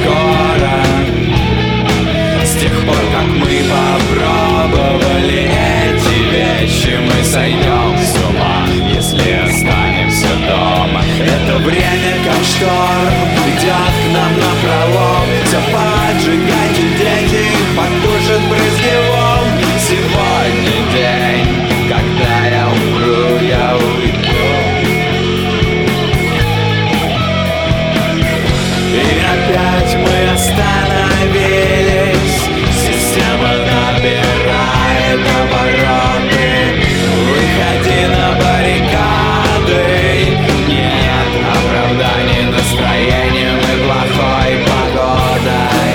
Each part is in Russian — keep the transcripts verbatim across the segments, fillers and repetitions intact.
скоро. С тех пор, как мы попробовали эти вещи, мы сойдем с ума, если останемся дома. Это время, как шторм, идет к нам напролом. Все поджигайте, дети, потушат брызги волн. Сегодня день, когда я умру, я уйду. И опять мы остановились. Система набирает обороты. Выходи на баррикады. Нет оправданий настроением и плохой погодой.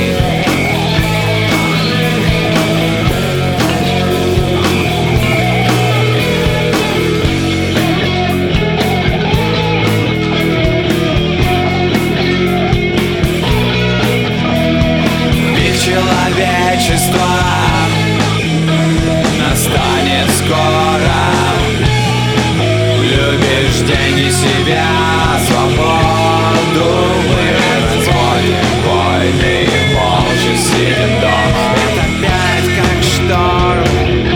Пик человечества настанет скоро. Любишь деньги, себя, свободу. Мы разводим войны и молча сидим дома. Это опять как шторм,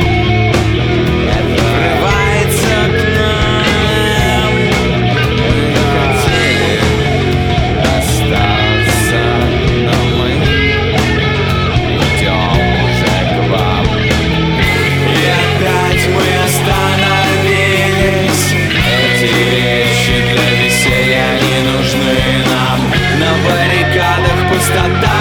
врывается к нам. Мы хотели остаться, но мы идем уже к вам. И опять мы остановились. Эти вещи для веселья не нужны нам. На баррикадах пустота.